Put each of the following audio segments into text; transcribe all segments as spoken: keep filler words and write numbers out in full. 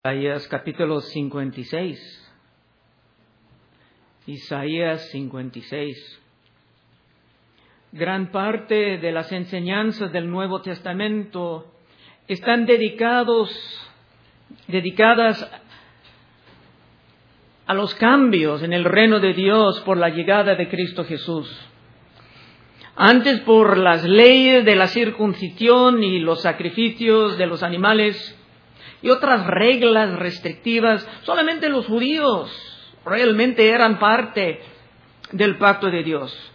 Isaías capítulo cincuenta y seis. Isaías cincuenta y seis. Gran parte de las enseñanzas del Nuevo Testamento están dedicados, dedicadas a los cambios en el reino de Dios por la llegada de Cristo Jesús. Antes, por las leyes de la circuncisión y los sacrificios de los animales y otras reglas restrictivas, solamente los judíos realmente eran parte del pacto de Dios.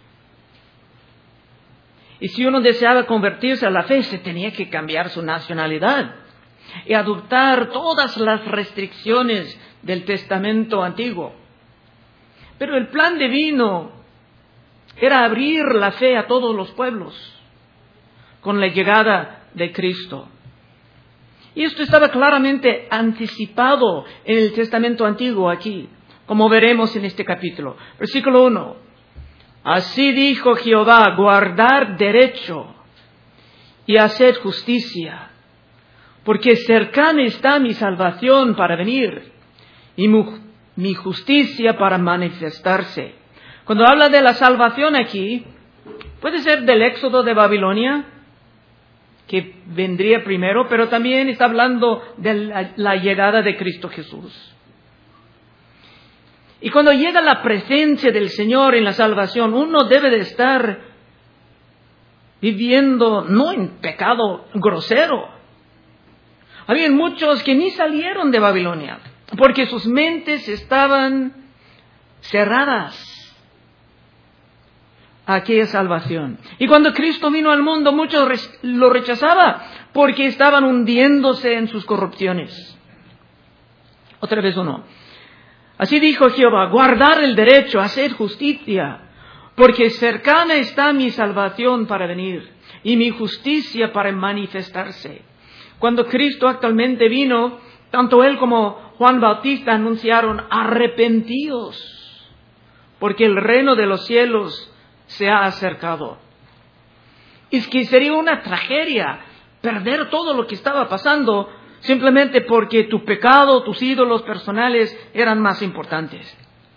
Y si uno deseaba convertirse a la fe, se tenía que cambiar su nacionalidad y adoptar todas las restricciones del Testamento Antiguo. Pero el plan divino era abrir la fe a todos los pueblos con la llegada de Cristo. Y esto estaba claramente anticipado en el Testamento Antiguo aquí, como veremos en este capítulo. Versículo uno. Así dijo Jehová: guardar derecho y hacer justicia, porque cercana está mi salvación para venir y mu- mi justicia para manifestarse. Cuando habla de la salvación aquí, puede ser del éxodo de Babilonia, que vendría primero, pero también está hablando de la, la llegada de Cristo Jesús. Y cuando llega la presencia del Señor en la salvación, uno debe de estar viviendo no en pecado grosero. Había muchos que ni salieron de Babilonia, porque sus mentes estaban cerradas a aquella salvación. Y cuando Cristo vino al mundo, muchos lo rechazaban porque estaban hundiéndose en sus corrupciones. Otra vez uno. Así dijo Jehová: guardar el derecho, hacer justicia, porque cercana está mi salvación para venir y mi justicia para manifestarse. Cuando Cristo actualmente vino, tanto Él como Juan Bautista anunciaron: arrepentíos, porque el reino de los cielos se ha acercado. Es que sería una tragedia perder todo lo que estaba pasando simplemente porque tu pecado, tus ídolos personales eran más importantes.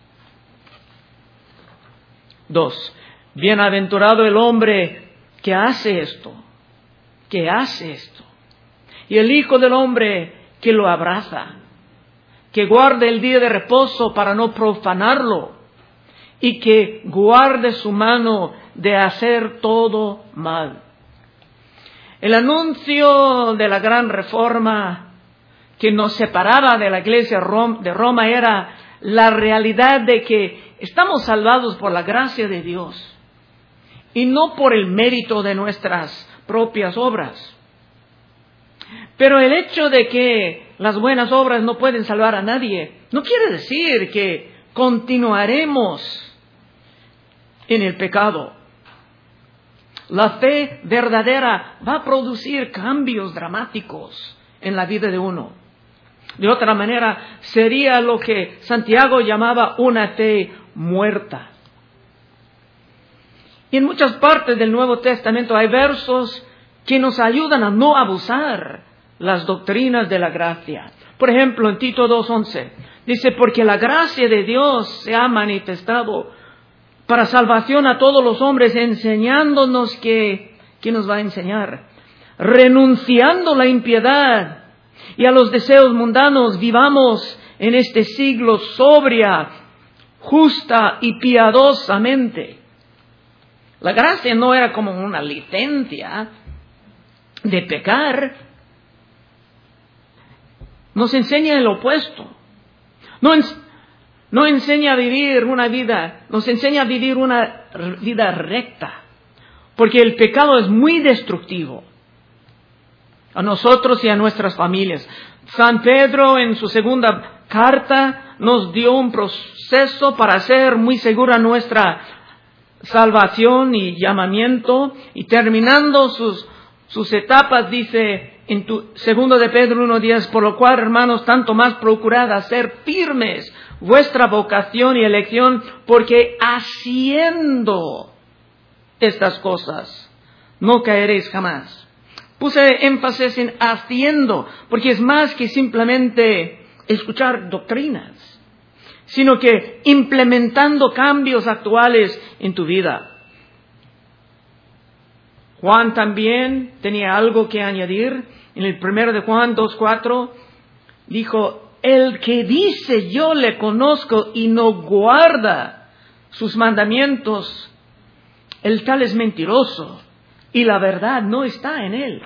Dos. Bienaventurado el hombre que hace esto, que hace esto. Y el Hijo del Hombre que lo abraza, que guarde el día de reposo para no profanarlo, y que guarde su mano de hacer todo mal. El anuncio de la gran reforma que nos separaba de la iglesia de Roma era la realidad de que estamos salvados por la gracia de Dios y no por el mérito de nuestras propias obras. Pero el hecho de que las buenas obras no pueden salvar a nadie no quiere decir que continuaremos en el pecado. La fe verdadera va a producir cambios dramáticos en la vida de uno. De otra manera, sería lo que Santiago llamaba una fe muerta. Y en muchas partes del Nuevo Testamento hay versos que nos ayudan a no abusar las doctrinas de la gracia. Por ejemplo, en Tito dos once dice: porque la gracia de Dios se ha manifestado para salvación a todos los hombres, enseñándonos que, ¿qué nos va a enseñar? Renunciando la impiedad y a los deseos mundanos, vivamos en este siglo sobria, justa y piadosamente. La gracia no era como una licencia de pecar. Nos enseña el opuesto. No enseña No enseña a vivir una vida, nos enseña a vivir una vida recta, porque el pecado es muy destructivo a nosotros y a nuestras familias. San Pedro en su segunda carta nos dio un proceso para hacer muy segura nuestra salvación y llamamiento, y terminando sus, sus etapas dice en tu segundo de Pedro uno diez: por lo cual, hermanos, tanto más procurad hacer firmes vuestra vocación y elección, porque haciendo estas cosas no caeréis jamás. Puse énfasis en haciendo, porque es más que simplemente escuchar doctrinas, sino que implementando cambios actuales en tu vida. Juan también tenía algo que añadir. En el primero de Juan dos cuatro dijo, el que dice yo le conozco y no guarda sus mandamientos, el tal es mentiroso y la verdad no está en él.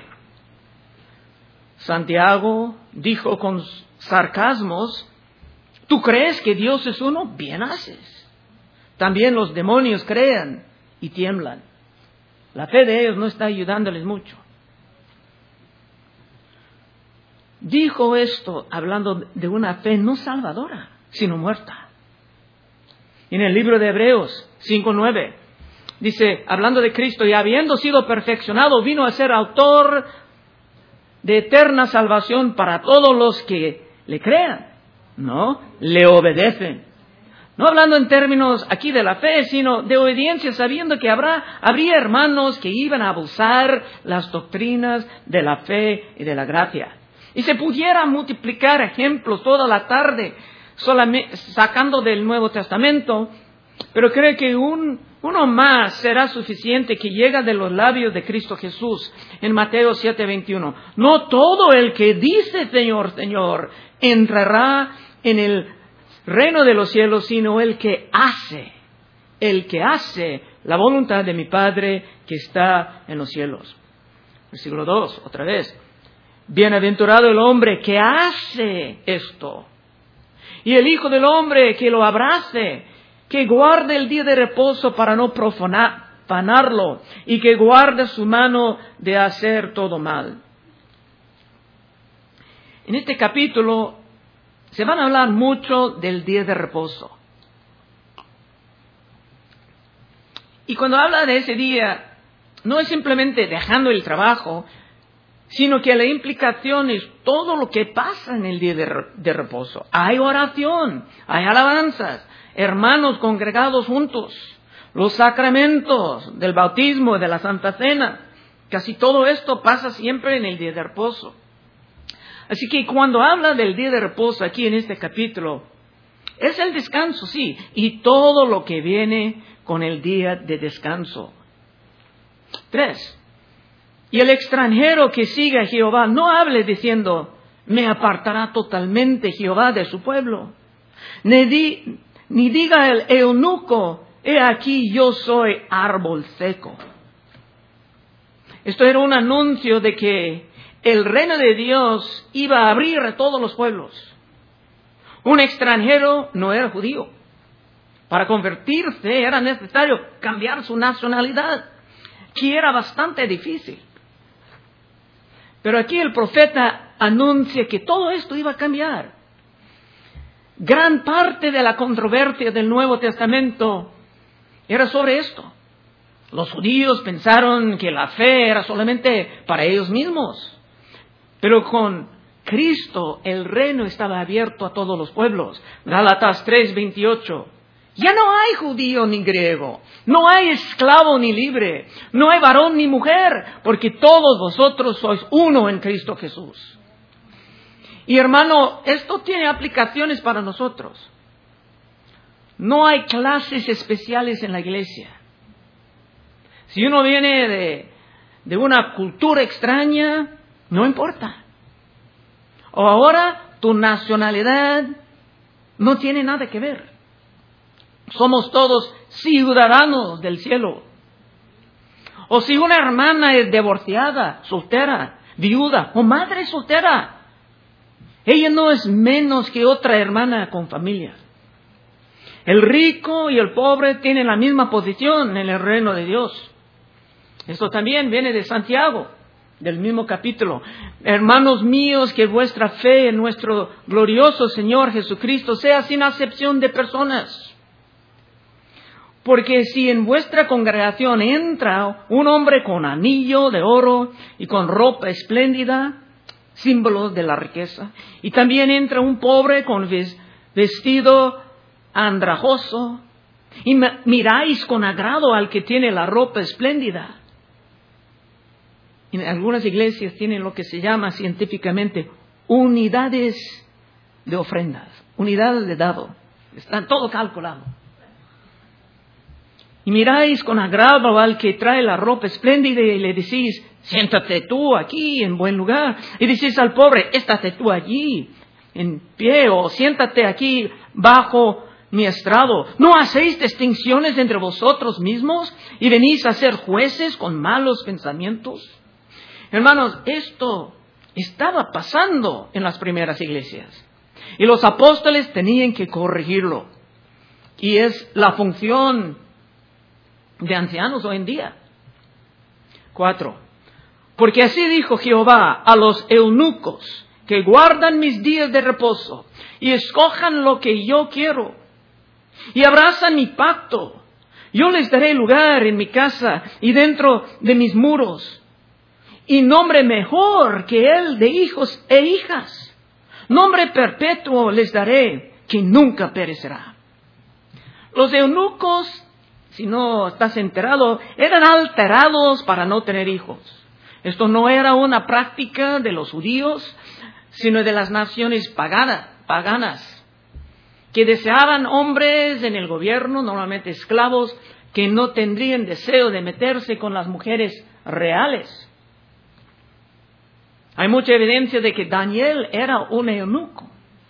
Santiago dijo con sarcasmos, ¿tú crees que Dios es uno? Bien haces. También los demonios creen y tiemblan. La fe de ellos no está ayudándoles mucho. Dijo esto hablando de una fe no salvadora, sino muerta. En el libro de Hebreos cinco nueve dice, hablando de Cristo, y habiendo sido perfeccionado, vino a ser autor de eterna salvación para todos los que le crean, ¿no? Le obedecen. No hablando en términos aquí de la fe, sino de obediencia, sabiendo que habrá, habría hermanos que iban a abusar las doctrinas de la fe y de la gracia. Y se pudiera multiplicar ejemplos toda la tarde, solamente sacando del Nuevo Testamento, pero creo que un, uno más será suficiente que llega de los labios de Cristo Jesús en Mateo siete veintiuno. No todo el que dice Señor, Señor, entrará en el reino de los cielos, sino el que hace, el que hace la voluntad de mi Padre que está en los cielos. Versículo dos, otra vez. Bienaventurado el hombre que hace esto, y el Hijo del Hombre que lo abrace, que guarde el día de reposo para no profanarlo, y que guarde su mano de hacer todo mal. En este capítulo se van a hablar mucho del día de reposo. Y cuando habla de ese día, no es simplemente dejando el trabajo, sino que la implicación es todo lo que pasa en el día de, de reposo. Hay oración, hay alabanzas, hermanos congregados juntos, los sacramentos del bautismo y de la Santa Cena. Casi todo esto pasa siempre en el día de reposo. Así que cuando habla del día de reposo aquí en este capítulo, es el descanso, sí, y todo lo que viene con el día de descanso. Tres. Y el extranjero que sigue a Jehová no hable diciendo, me apartará totalmente Jehová de su pueblo. Ni, di, ni diga el eunuco, he aquí yo soy árbol seco. Esto era un anuncio de que el reino de Dios iba a abrir a todos los pueblos. Un extranjero no era judío. Para convertirse era necesario cambiar su nacionalidad, que era bastante difícil. Pero aquí el profeta anuncia que todo esto iba a cambiar. Gran parte de la controversia del Nuevo Testamento era sobre esto. Los judíos pensaron que la fe era solamente para ellos mismos. Pero con Cristo el reino estaba abierto a todos los pueblos. Gálatas tres veintiocho. Ya no hay judío ni griego, no hay esclavo ni libre, no hay varón ni mujer, porque todos vosotros sois uno en Cristo Jesús. Y hermano, esto tiene aplicaciones para nosotros. No hay clases especiales en la iglesia. Si uno viene de, de una cultura extraña, no importa. O ahora tu nacionalidad no tiene nada que ver. Somos todos ciudadanos del cielo. O si una hermana es divorciada, soltera, viuda o madre soltera, ella no es menos que otra hermana con familia. El rico y el pobre tienen la misma posición en el reino de Dios. Esto también viene de Santiago, del mismo capítulo. Hermanos míos, que vuestra fe en nuestro glorioso Señor Jesucristo sea sin acepción de personas. Porque si en vuestra congregación entra un hombre con anillo de oro y con ropa espléndida, símbolo de la riqueza, y también entra un pobre con vestido andrajoso, y miráis con agrado al que tiene la ropa espléndida. En algunas iglesias tienen lo que se llama científicamente unidades de ofrendas, unidades de dado. Está todo calculado. Y miráis con agrado al que trae la ropa espléndida y le decís, siéntate tú aquí en buen lugar. Y decís al pobre, estate tú allí en pie, o siéntate aquí bajo mi estrado. ¿No hacéis distinciones entre vosotros mismos y venís a ser jueces con malos pensamientos? Hermanos, esto estaba pasando en las primeras iglesias. Y los apóstoles tenían que corregirlo. Y es la función de ancianos hoy en día. Cuatro. Porque así dijo Jehová a los eunucos que guardan mis días de reposo y escojan lo que yo quiero y abrazan mi pacto. Yo les daré lugar en mi casa y dentro de mis muros, y nombre mejor que el de hijos e hijas. Nombre perpetuo les daré, que nunca perecerá. Los eunucos, si no estás enterado, eran alterados para no tener hijos. Esto no era una práctica de los judíos, sino de las naciones paganas, paganas, que deseaban hombres en el gobierno, normalmente esclavos, que no tendrían deseo de meterse con las mujeres reales. Hay mucha evidencia de que Daniel era un eunuco.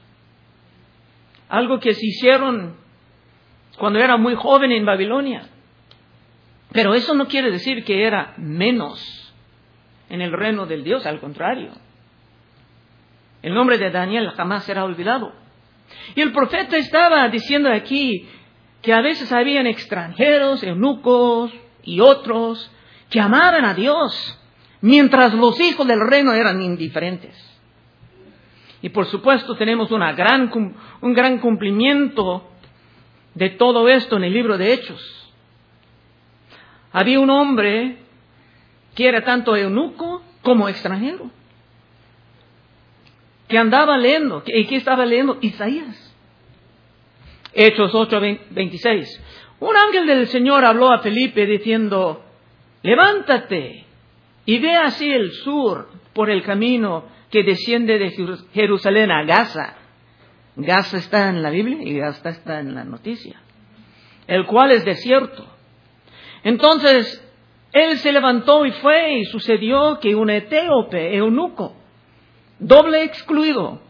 Algo que se hicieron cuando era muy joven en Babilonia. Pero eso no quiere decir que era menos en el reino del Dios, al contrario. El nombre de Daniel jamás será olvidado. Y el profeta estaba diciendo aquí que a veces habían extranjeros, eunucos y otros que amaban a Dios, mientras los hijos del reino eran indiferentes. Y por supuesto tenemos una gran, un gran cumplimiento de todo esto en el libro de Hechos. Había un hombre que era tanto eunuco como extranjero, que andaba leyendo, y que estaba leyendo Isaías. Hechos ocho, veintiséis. Un ángel del Señor habló a Felipe diciendo, levántate y ve hacia el sur por el camino que desciende de Jerusalén a Gaza. Gaza está en la Biblia y Gaza está en la noticia, el cual es desierto. Entonces él se levantó y fue, y sucedió que un etíope, eunuco, doble excluido,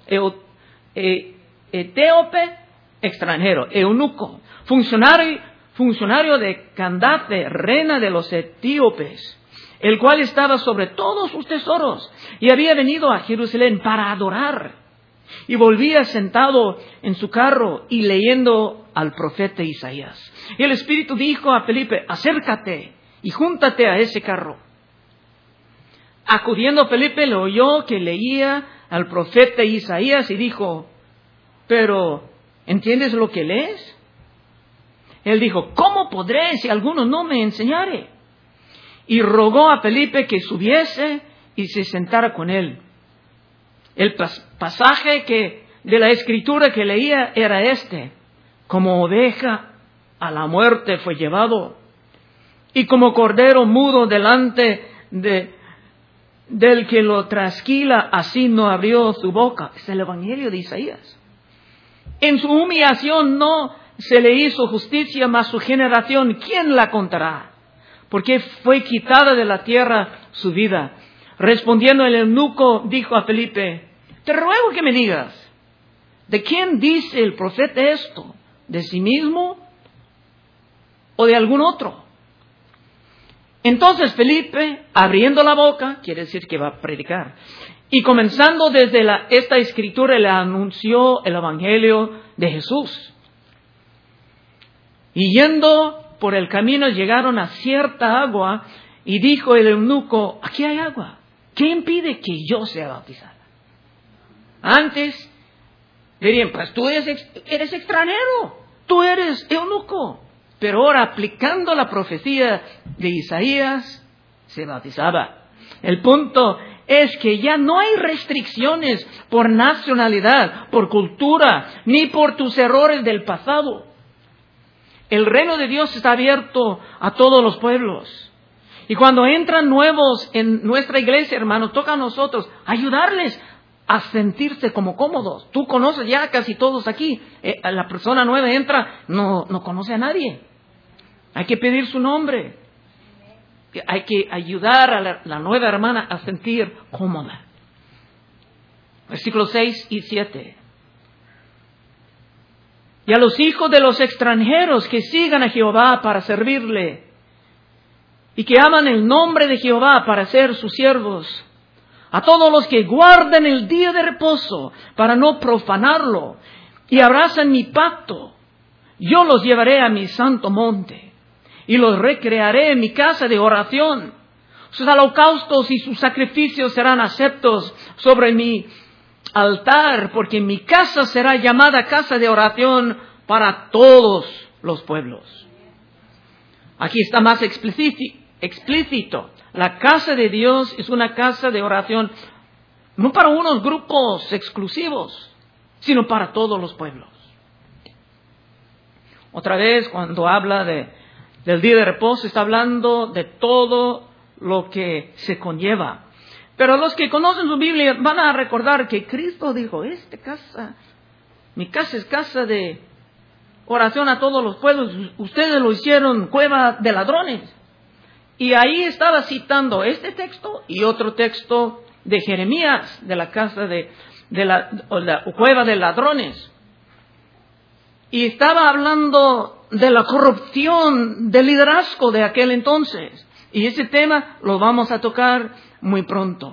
etíope, extranjero, eunuco, funcionario, funcionario de Candace, reina de los etíopes, el cual estaba sobre todos sus tesoros y había venido a Jerusalén para adorar. Y volvía sentado en su carro y leyendo al profeta Isaías. Y el Espíritu dijo a Felipe, acércate y júntate a ese carro. Acudiendo Felipe le oyó que leía al profeta Isaías y dijo, pero ¿entiendes lo que lees? Él dijo, ¿cómo podré si alguno no me enseñare? Y rogó a Felipe que subiese y se sentara con él. El pas- pasaje que, de la escritura que leía era este: como oveja a la muerte fue llevado, y como cordero mudo delante de, del que lo trasquila, así no abrió su boca. Es el Evangelio de Isaías. En su humillación no se le hizo justicia, mas su generación, ¿quién la contará? Porque fue quitada de la tierra su vida. Respondiendo el eunuco, dijo a Felipe, te ruego que me digas, ¿de quién dice el profeta esto? ¿De sí mismo o de algún otro? Entonces Felipe, abriendo la boca, quiere decir que va a predicar, y comenzando desde la, esta escritura, le anunció el Evangelio de Jesús. Y yendo por el camino llegaron a cierta agua, y dijo el eunuco, aquí hay agua, ¿qué impide que yo sea bautizado? Antes dirían, pues tú eres, eres extranjero, tú eres eunuco. Pero ahora, aplicando la profecía de Isaías, se bautizaba. El punto es que ya no hay restricciones por nacionalidad, por cultura, ni por tus errores del pasado. El reino de Dios está abierto a todos los pueblos. Y cuando entran nuevos en nuestra iglesia, hermanos, toca a nosotros ayudarles a sentirse como cómodos. Tú conoces ya casi todos aquí. Eh, la persona nueva entra, no, no conoce a nadie. Hay que pedir su nombre. Hay que ayudar a la, la nueva hermana a sentir cómoda. Versículos seis y siete. Y a los hijos de los extranjeros que sigan a Jehová para servirle y que aman el nombre de Jehová para ser sus siervos, a todos los que guardan el día de reposo para no profanarlo y abrazan mi pacto, yo los llevaré a mi santo monte y los recrearé en mi casa de oración. Sus holocaustos y sus sacrificios serán aceptos sobre mi altar, porque mi casa será llamada casa de oración para todos los pueblos. Aquí está más explícito. La casa de Dios es una casa de oración, no para unos grupos exclusivos, sino para todos los pueblos. Otra vez, cuando habla de, del día de reposo, está hablando de todo lo que se conlleva. Pero los que conocen su Biblia van a recordar que Cristo dijo, esta casa, mi casa es casa de oración a todos los pueblos. Ustedes lo hicieron cueva de ladrones. Y ahí estaba citando este texto y otro texto de Jeremías, de la casa de, de la, o la cueva de ladrones. Y estaba hablando de la corrupción del liderazgo de aquel entonces. Y ese tema lo vamos a tocar muy pronto.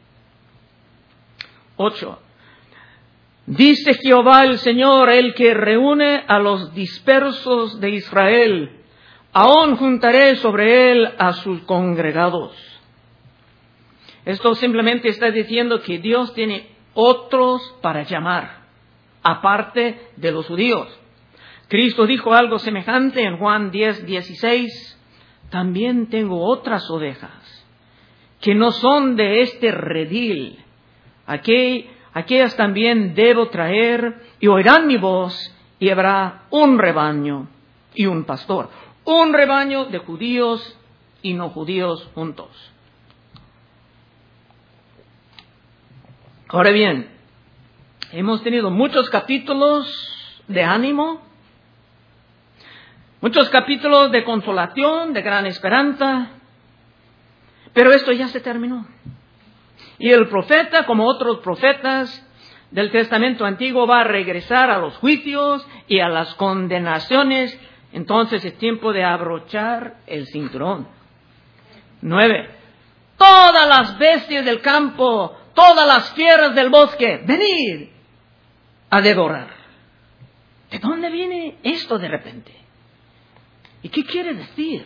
Ocho. Dice Jehová el Señor, el que reúne a los dispersos de Israel, aún juntaré sobre él a sus congregados. Esto simplemente está diciendo que Dios tiene otros para llamar, aparte de los judíos. Cristo dijo algo semejante en Juan diez, dieciséis. También tengo otras ovejas que no son de este redil. Aquel, aquellas también debo traer y oirán mi voz y habrá un rebaño y un pastor. Un rebaño de judíos y no judíos juntos. Ahora bien, hemos tenido muchos capítulos de ánimo, muchos capítulos de consolación, de gran esperanza, pero esto ya se terminó. Y el profeta, como otros profetas del Testamento Antiguo, va a regresar a los juicios y a las condenaciones. Entonces es tiempo de abrochar el cinturón. Nueve. Todas las bestias del campo, todas las fieras del bosque, venid a devorar. ¿De dónde viene esto de repente? ¿Y qué quiere decir?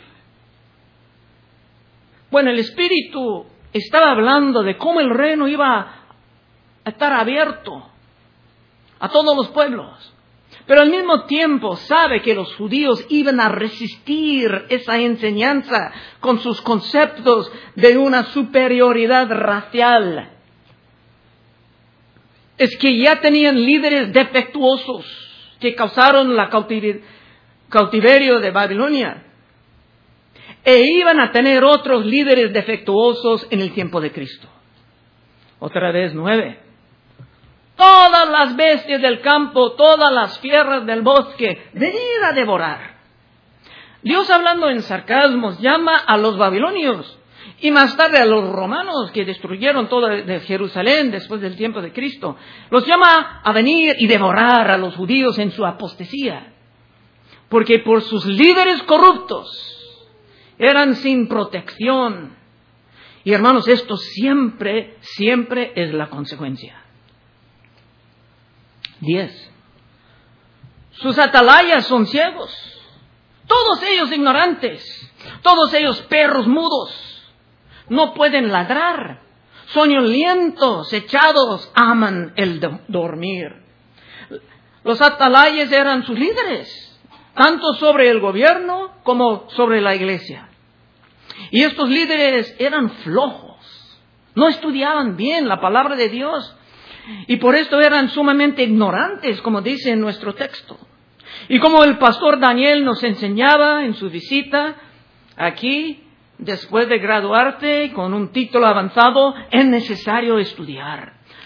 Bueno, el Espíritu estaba hablando de cómo el reino iba a estar abierto a todos los pueblos. Pero al mismo tiempo sabe que los judíos iban a resistir esa enseñanza con sus conceptos de una superioridad racial. Es que ya tenían líderes defectuosos que causaron la cautiverio de Babilonia. E iban a tener otros líderes defectuosos en el tiempo de Cristo. Otra vez nueve. Todas las bestias del campo, todas las fieras del bosque, venid a devorar. Dios, hablando en sarcasmos, llama a los babilonios y más tarde a los romanos que destruyeron todo de Jerusalén después del tiempo de Cristo. Los llama a venir y devorar a los judíos en su apostasía. Porque por sus líderes corruptos eran sin protección. Y hermanos, esto siempre, siempre es la consecuencia. Diez. Sus atalayas son ciegos, todos ellos ignorantes, todos ellos perros mudos, no pueden ladrar, soñolientos, echados, aman el do- dormir. Los atalayas eran sus líderes, tanto sobre el gobierno como sobre la iglesia. Y estos líderes eran flojos, no estudiaban bien la palabra de Dios. Y por esto eran sumamente ignorantes, como dice en nuestro texto. Y como el pastor Daniel nos enseñaba en su visita aquí, después de graduarte con un título avanzado, es necesario estudiar.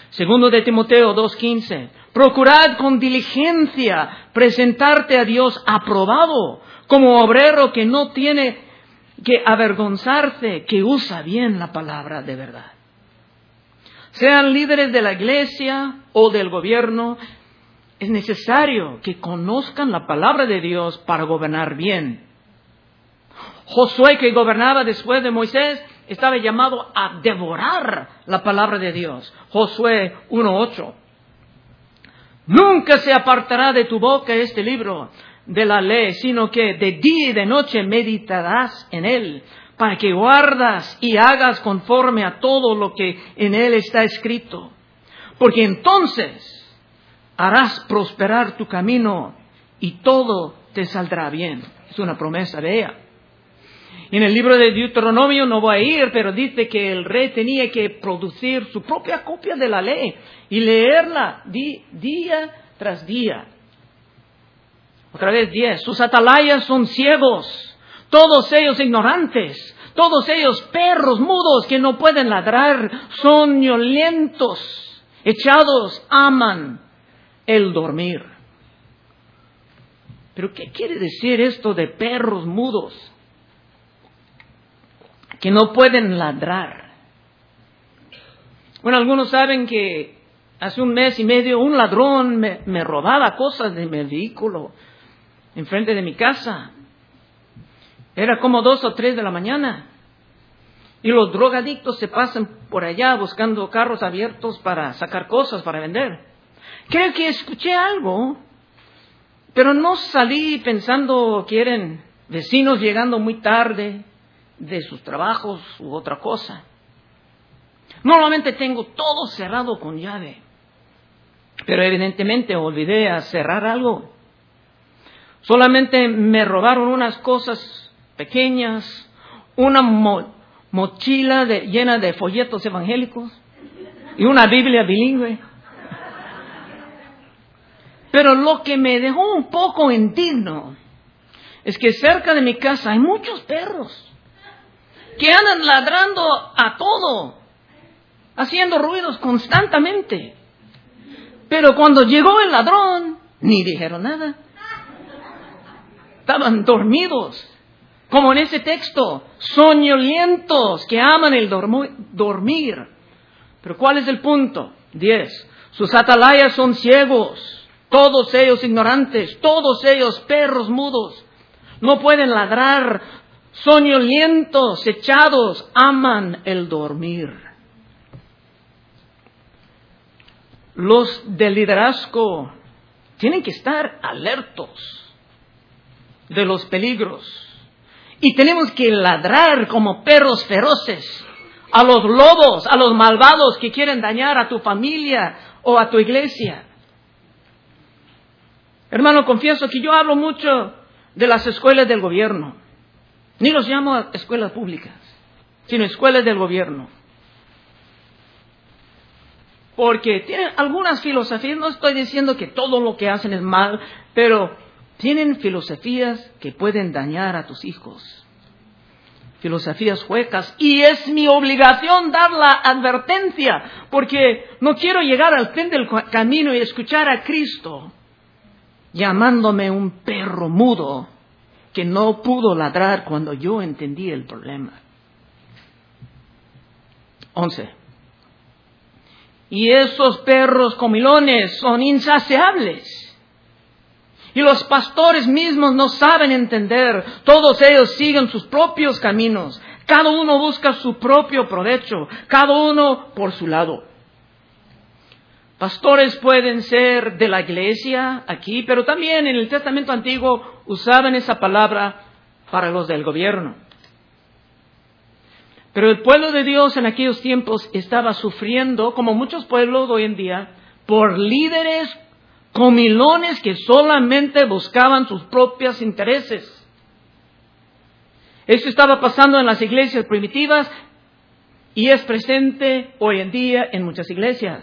Segundo de Timoteo dos quince. Procurad con diligencia presentarte a Dios aprobado, como obrero que no tiene que avergonzarse, que usa bien la palabra de verdad. Sean líderes de la iglesia o del gobierno, es necesario que conozcan la palabra de Dios para gobernar bien. Josué, que gobernaba después de Moisés, estaba llamado a devorar la palabra de Dios. Josué uno ocho. Nunca se apartará de tu boca este libro de la ley, sino que de día y de noche meditarás en él, para que guardas y hagas conforme a todo lo que en él está escrito. Porque entonces harás prosperar tu camino y todo te saldrá bien. Es una promesa de ella. En el libro de Deuteronomio, no voy a ir, pero dice que el rey tenía que producir su propia copia de la ley y leerla di, día tras día. Otra vez diez. Sus atalayas son ciegos, todos ellos ignorantes, todos ellos perros mudos que no pueden ladrar, son violentos, echados, aman el dormir. ¿Pero qué quiere decir esto de perros mudos? Que no pueden ladrar. Bueno, algunos saben que hace un mes y medio un ladrón me, me robaba cosas de mi vehículo enfrente de mi casa. Era como dos o tres de la mañana. Y los drogadictos se pasan por allá buscando carros abiertos para sacar cosas para vender. Creo que escuché algo, pero no salí pensando que eran vecinos llegando muy tarde de sus trabajos u otra cosa. Normalmente tengo todo cerrado con llave, pero evidentemente olvidé a cerrar algo. Solamente me robaron unas cosas pequeñas, una mo- mochila de, llena de folletos evangélicos y una Biblia bilingüe. Pero lo que me dejó un poco indigno es que cerca de mi casa hay muchos perros que andan ladrando a todo, haciendo ruidos constantemente. Pero cuando llegó el ladrón, ni dijeron nada. Estaban dormidos, como en ese texto, soñolientos que aman el dormo- dormir. Pero ¿cuál es el punto? diez. Sus atalayas son ciegos, todos ellos ignorantes, todos ellos perros mudos. No pueden ladrar. Soñolientos, echados, aman el dormir. Los del liderazgo tienen que estar alertos de los peligros. Y tenemos que ladrar como perros feroces a los lobos, a los malvados que quieren dañar a tu familia o a tu iglesia. Hermano, confieso que yo hablo mucho de las escuelas del gobierno. Ni los llamo a escuelas públicas, sino escuelas del gobierno. Porque tienen algunas filosofías, no estoy diciendo que todo lo que hacen es mal, pero tienen filosofías que pueden dañar a tus hijos. Filosofías huecas. Y es mi obligación dar la advertencia, porque no quiero llegar al fin del camino y escuchar a Cristo llamándome un perro mudo que no pudo ladrar cuando yo entendí el problema. once. Y esos perros comilones son insaciables. Y los pastores mismos no saben entender. Todos ellos siguen sus propios caminos. Cada uno busca su propio provecho. Cada uno por su lado. Pastores pueden ser de la iglesia aquí, pero también en el Testamento Antiguo usaban esa palabra para los del gobierno. Pero el pueblo de Dios en aquellos tiempos estaba sufriendo, como muchos pueblos hoy en día, por líderes comilones que solamente buscaban sus propios intereses. Esto estaba pasando en las iglesias primitivas y es presente hoy en día en muchas iglesias.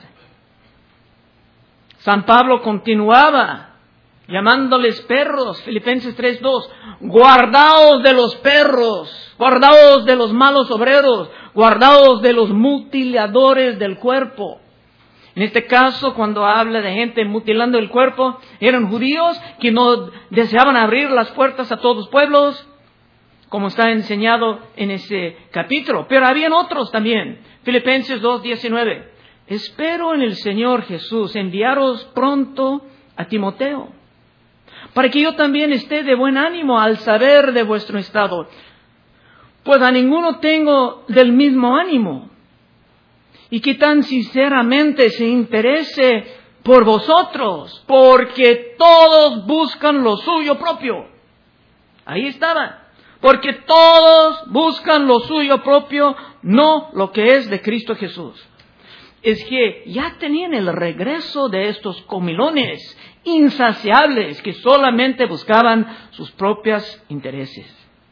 San Pablo continuaba llamándoles perros, Filipenses tres dos, guardaos de los perros, guardaos de los malos obreros, guardaos de los mutiladores del cuerpo. En este caso, cuando habla de gente mutilando el cuerpo, eran judíos que no deseaban abrir las puertas a todos los pueblos, como está enseñado en ese capítulo. Pero habían otros también. Filipenses dos diecinueve. Espero en el Señor Jesús enviaros pronto a Timoteo, para que yo también esté de buen ánimo al saber de vuestro estado. Pues a ninguno tengo del mismo ánimo, y que tan sinceramente se interese por vosotros, porque todos buscan lo suyo propio. Ahí estaba. Porque todos buscan lo suyo propio, no lo que es de Cristo Jesús. Es que ya tenían el regreso de estos comilones insaciables que solamente buscaban sus propios intereses.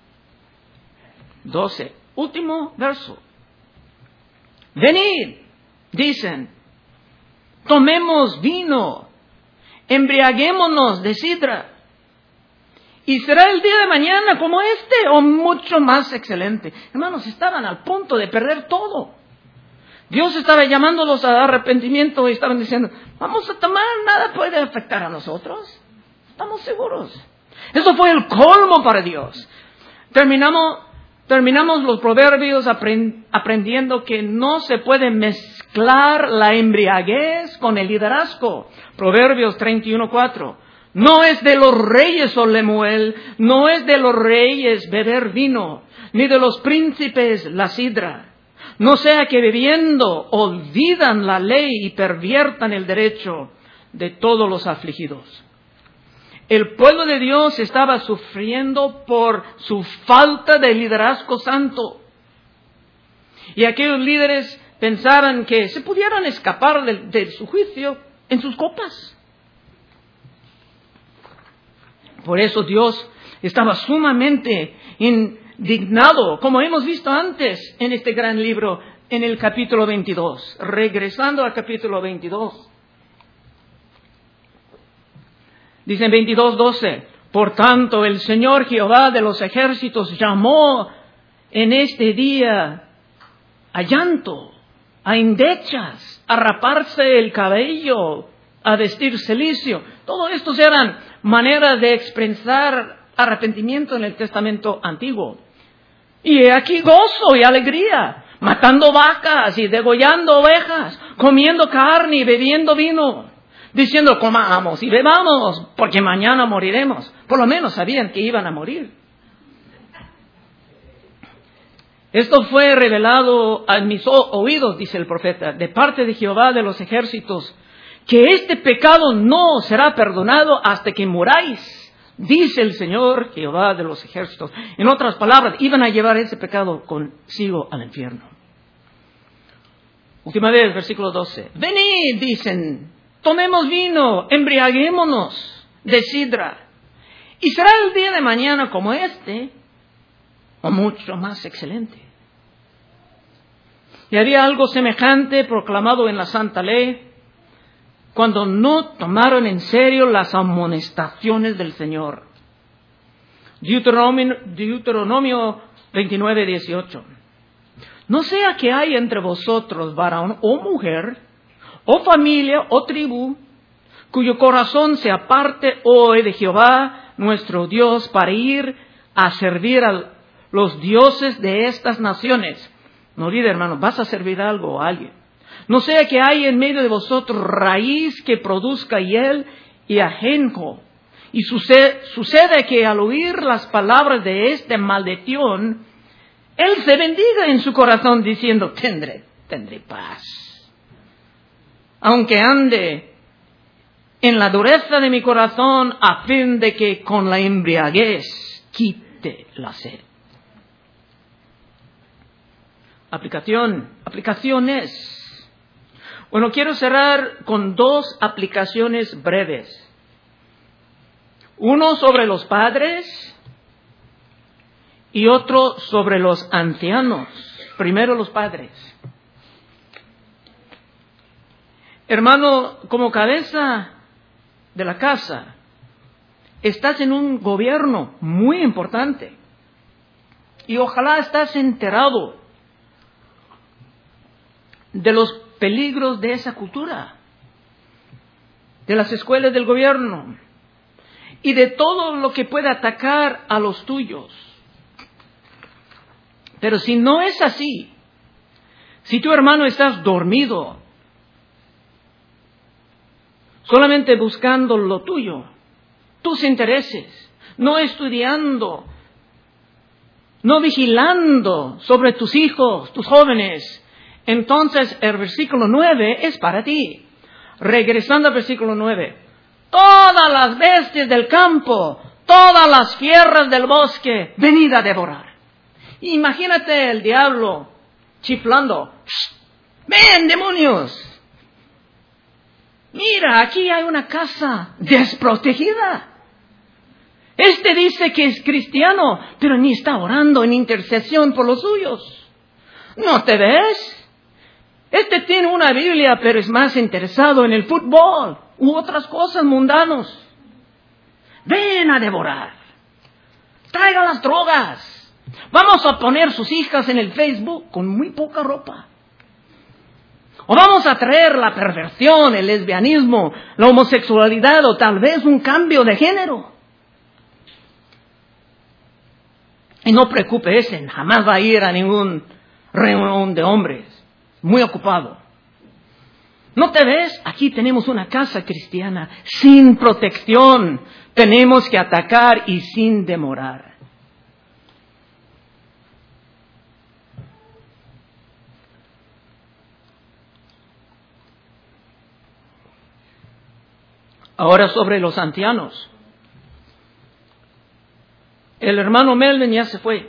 doce. Último verso. Venid, dicen, tomemos vino, embriaguémonos de sidra. Y será el día de mañana como este o mucho más excelente. Hermanos, estaban al punto de perder todo. Dios estaba llamándolos a arrepentimiento y estaban diciendo, vamos a tomar, nada puede afectar a nosotros. Estamos seguros. Eso fue el colmo para Dios. Terminamos, terminamos los proverbios aprend, aprendiendo que no se puede mezclar la embriaguez con el liderazgo. Proverbios treinta y uno cuatro. No es de los reyes, oh Lemuel, no es de los reyes beber vino, ni de los príncipes la sidra. No sea que bebiendo olvidan la ley y perviertan el derecho de todos los afligidos. El pueblo de Dios estaba sufriendo por su falta de liderazgo santo. Y aquellos líderes pensaban que se pudieran escapar de, de su juicio en sus copas. Por eso Dios estaba sumamente indignado, como hemos visto antes en este gran libro, en el capítulo veintidós. Regresando al capítulo veintidós. Dice en veintidós doce, por tanto el Señor Jehová de los ejércitos llamó en este día a llanto, a endechas, a raparse el cabello, a vestir cilicio. Todo estos eran maneras de expresar arrepentimiento en el Testamento Antiguo. Y aquí gozo y alegría, matando vacas y degollando ovejas, comiendo carne y bebiendo vino, diciendo comamos y bebamos, porque mañana moriremos. Por lo menos sabían que iban a morir. Esto fue revelado a mis oídos, dice el profeta, de parte de Jehová de los ejércitos, que este pecado no será perdonado hasta que muráis, dice el Señor Jehová de los ejércitos. En otras palabras, iban a llevar ese pecado consigo al infierno. Última vez, versículo doce. Venid, dicen, tomemos vino, embriaguémonos de sidra. Y será el día de mañana como este, o mucho más excelente. Y había algo semejante proclamado en la Santa Ley, cuando no tomaron en serio las amonestaciones del Señor. Deuteronomio, Deuteronomio veintinueve dieciocho. No sea que hay entre vosotros varón o mujer, o familia o tribu, cuyo corazón se aparte hoy de Jehová nuestro Dios para ir a servir a los dioses de estas naciones. No olvide, hermano, vas a servir algo a alguien. No sea que hay en medio de vosotros raíz que produzca hiel y ajenjo. Y sucede, sucede que al oír las palabras de esta maldición, él se bendiga en su corazón diciendo, tendré, tendré paz. Aunque ande en la dureza de mi corazón a fin de que con la embriaguez quite la sed. Aplicación, aplicaciones. Bueno, quiero cerrar con dos aplicaciones breves. Uno sobre los padres y otro sobre los ancianos. Primero los padres. Hermano, como cabeza de la casa, estás en un gobierno muy importante. Y ojalá estás enterado de los peligros de esa cultura, de las escuelas del gobierno y de todo lo que puede atacar a los tuyos. Pero si no es así, si tu hermano estás dormido, solamente buscando lo tuyo, tus intereses, no estudiando, no vigilando sobre tus hijos, tus jóvenes, entonces el versículo nueve es para ti. Regresando al versículo nueve. Todas las bestias del campo, todas las fieras del bosque, venid a devorar. Imagínate el diablo chiflando. ¡Ven, demonios! Mira, aquí hay una casa desprotegida. Este dice que es cristiano, pero ni está orando en intercesión por los suyos. ¿No te ves? Este tiene una Biblia, pero es más interesado en el fútbol u otras cosas mundanos. Ven a devorar. Traigan las drogas. Vamos a poner sus hijas en el Facebook con muy poca ropa. O vamos a traer la perversión, el lesbianismo, la homosexualidad o tal vez un cambio de género. Y no preocupes, jamás va a ir a ningún reunión de hombres. Muy ocupado. ¿No te ves? Aquí tenemos una casa cristiana sin protección. Tenemos que atacar y sin demorar. Ahora sobre los ancianos. El hermano Melvin ya se fue.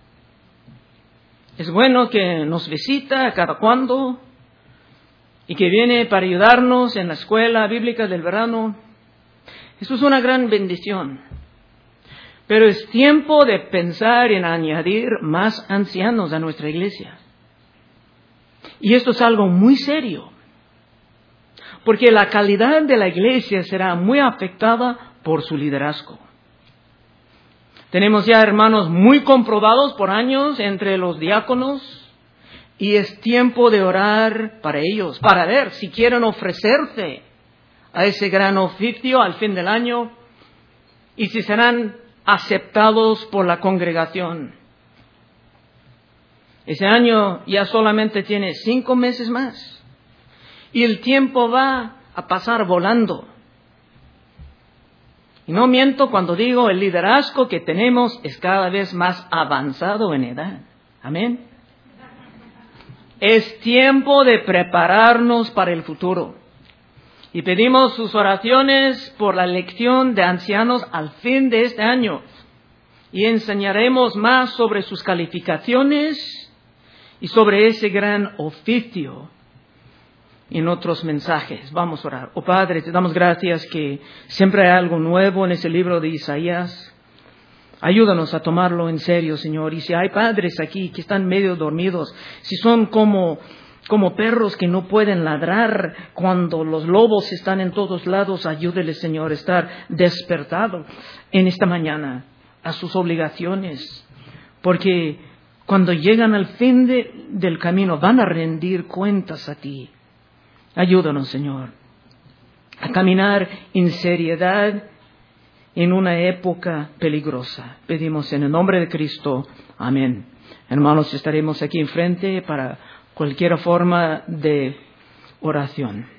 Es bueno que nos visita cada cuando y que viene para ayudarnos en la escuela bíblica del verano. Eso es una gran bendición. Pero es tiempo de pensar en añadir más ancianos a nuestra iglesia. Y esto es algo muy serio, porque la calidad de la iglesia será muy afectada por su liderazgo. Tenemos ya hermanos muy comprobados por años entre los diáconos y es tiempo de orar para ellos, para ver si quieren ofrecerse a ese gran oficio al fin del año y si serán aceptados por la congregación. Ese año ya solamente tiene cinco meses más y el tiempo va a pasar volando. Y no miento cuando digo el liderazgo que tenemos es cada vez más avanzado en edad. Amén. Es tiempo de prepararnos para el futuro. Y pedimos sus oraciones por la elección de ancianos al fin de este año. Y enseñaremos más sobre sus calificaciones y sobre ese gran oficio en otros mensajes. Vamos a orar. Oh Padre, te damos gracias que siempre hay algo nuevo en ese libro de Isaías. Ayúdanos a tomarlo en serio, Señor. Y si hay padres aquí que están medio dormidos, si son como, como perros que no pueden ladrar cuando los lobos están en todos lados, ayúdeles, Señor, a estar despertado en esta mañana a sus obligaciones. Porque cuando llegan al fin de, del camino van a rendir cuentas a ti. Ayúdanos, Señor, a caminar en seriedad en una época peligrosa. Pedimos en el nombre de Cristo. Amén. Hermanos, estaremos aquí enfrente para cualquier forma de oración.